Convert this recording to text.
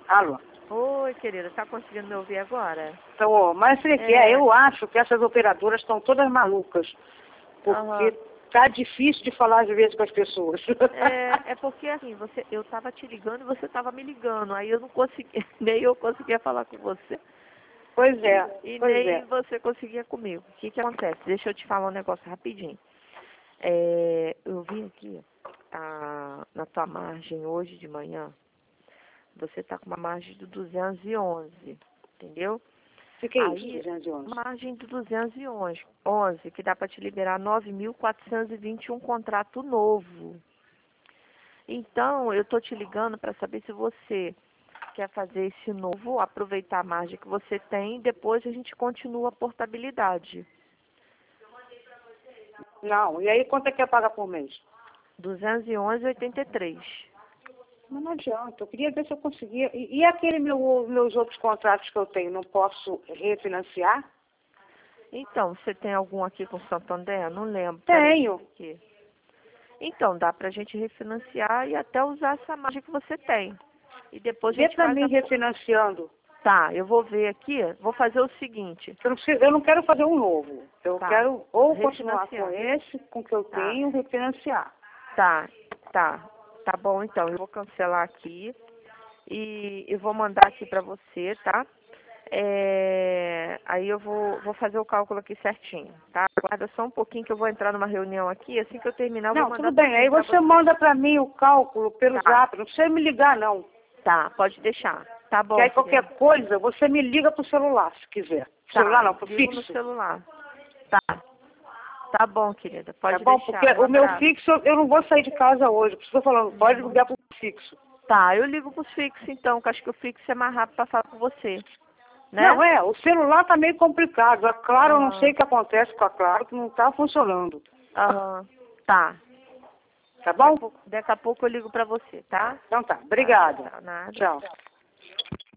Alô? Oi, querida, tá conseguindo me ouvir agora? Então, mas eu acho que essas operadoras estão todas malucas, porque tá difícil de falar às vezes com as pessoas. É porque assim, eu tava te ligando e você tava me ligando, aí eu não conseguia, nem eu conseguia falar com você. Pois é, E pois nem é. você conseguia comigo. O que acontece? Deixa eu te falar um negócio rapidinho. Eu vim aqui na tua margem hoje de manhã, você tá com uma margem do 211, entendeu? O que é isso, Aí, 211? margem do 211, que dá para te liberar 9.421 contrato novo. Então, eu tô te ligando para saber se você quer fazer esse novo, aproveitar a margem que você tem, e depois a gente continua a portabilidade. Não, e aí quanto é que é pagar por mês? 211,83. Mas não adianta, eu queria ver se eu conseguia. E aquele meus outros contratos que eu tenho, não posso refinanciar? Então, você tem algum aqui com Santander? Não lembro. Tenho. Aqui. Então, dá pra gente refinanciar e até usar essa margem que você tem. E depois a Vê gente pra faz mim refinanciando. Tá, eu vou ver aqui, vou fazer o seguinte. Eu não quero fazer um novo. Eu Tá. quero ou continuar com Refinanciar. esse, com o que eu Tá. tenho, refinanciar. Tá, tá. Tá bom, então. Eu vou cancelar aqui e eu vou mandar aqui pra você, tá? Aí eu vou fazer o cálculo aqui certinho, tá? Aguarda só um pouquinho que eu vou entrar numa reunião aqui. Assim que eu terminar, eu vou Não, mandar tudo bem. Aí tudinho pra você manda pra mim o cálculo pelo Tá, zap. Não precisa me ligar, não. tá, pode deixar. Tá Que bom, aí qualquer querida. coisa, você me liga pro celular, se quiser. Tá, Celular não, pro ligo no fixo. celular. Tá, tá bom, querida. Tá Pode bom? deixar. Porque Um o meu abraço. fixo, eu não vou sair de casa hoje. Estou falando, pode ligar pro fixo. Tá, eu ligo pros fixos então, que acho que o fixo é mais rápido pra falar com você, né? Não, o celular tá meio complicado. A Claro, eu não sei Aham, o que acontece com a Claro, que não tá funcionando. aham, tá. Tá bom? Daqui a pouco eu ligo pra você, tá? Então tá, Tá, obrigada. tá, nada. Tchau.